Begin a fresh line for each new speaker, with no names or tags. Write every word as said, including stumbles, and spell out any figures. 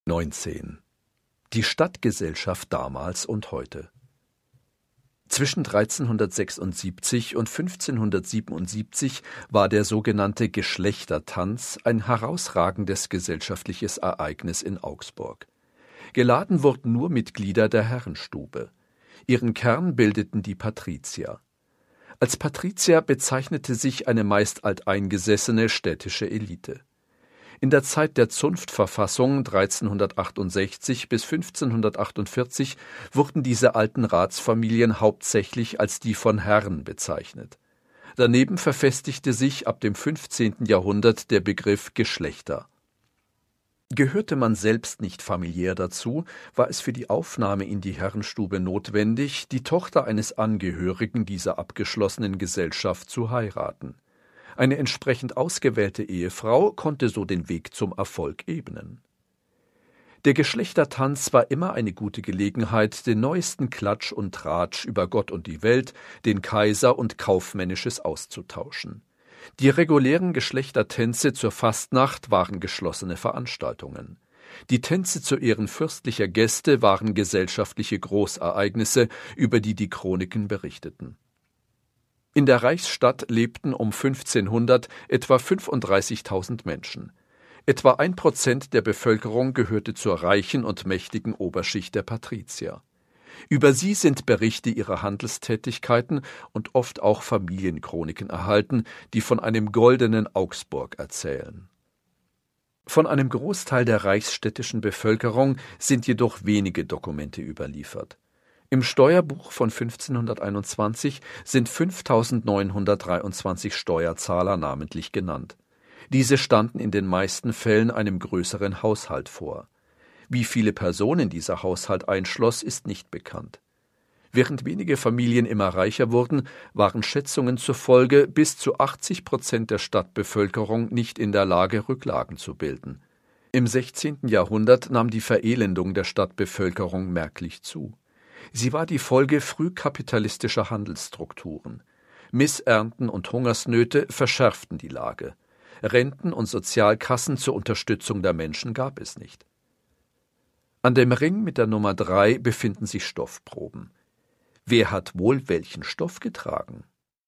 neunzehn. Die Stadtgesellschaft damals und heute. Zwischen dreizehnhundertsechsundsiebzig und fünfzehnhundertsiebenundsiebzig war der sogenannte Geschlechtertanz ein herausragendes gesellschaftliches Ereignis in Augsburg. Geladen wurden nur Mitglieder der Herrenstube. Ihren Kern bildeten die Patrizier. Als Patrizier bezeichnete sich eine meist alteingesessene städtische Elite. In der Zeit der Zunftverfassung dreizehnhundertachtundsechzig bis fünfzehnhundertachtundvierzig wurden diese alten Ratsfamilien hauptsächlich als die von Herren bezeichnet. Daneben verfestigte sich ab dem fünfzehnten Jahrhundert der Begriff Geschlechter. Gehörte man selbst nicht familiär dazu, war es für die Aufnahme in die Herrenstube notwendig, die Tochter eines Angehörigen dieser abgeschlossenen Gesellschaft zu heiraten. Eine entsprechend ausgewählte Ehefrau konnte so den Weg zum Erfolg ebnen. Der Geschlechtertanz war immer eine gute Gelegenheit, den neuesten Klatsch und Tratsch über Gott und die Welt, den Kaiser und Kaufmännisches auszutauschen. Die regulären Geschlechtertänze zur Fastnacht waren geschlossene Veranstaltungen. Die Tänze zu Ehren fürstlicher Gäste waren gesellschaftliche Großereignisse, über die die Chroniken berichteten. In der Reichsstadt lebten um fünfzehnhundert etwa fünfunddreißigtausend Menschen. Etwa ein Prozent der Bevölkerung gehörte zur reichen und mächtigen Oberschicht der Patrizier. Über sie sind Berichte ihrer Handelstätigkeiten und oft auch Familienchroniken erhalten, die von einem goldenen Augsburg erzählen. Von einem Großteil der reichsstädtischen Bevölkerung sind jedoch wenige Dokumente überliefert. Im Steuerbuch von fünfzehnhunderteinundzwanzig sind fünftausendneunhundertdreiundzwanzig Steuerzahler namentlich genannt. Diese standen in den meisten Fällen einem größeren Haushalt vor. Wie viele Personen dieser Haushalt einschloss, ist nicht bekannt. Während wenige Familien immer reicher wurden, waren Schätzungen zufolge bis zu achtzig Prozent der Stadtbevölkerung nicht in der Lage, Rücklagen zu bilden. Im sechzehnten Jahrhundert nahm die Verelendung der Stadtbevölkerung merklich zu. Sie war die Folge frühkapitalistischer Handelsstrukturen. Missernten und Hungersnöte verschärften die Lage. Renten und Sozialkassen zur Unterstützung der Menschen gab es nicht. An dem Ring mit der Nummer drei befinden sich Stoffproben. Wer hat wohl welchen Stoff getragen?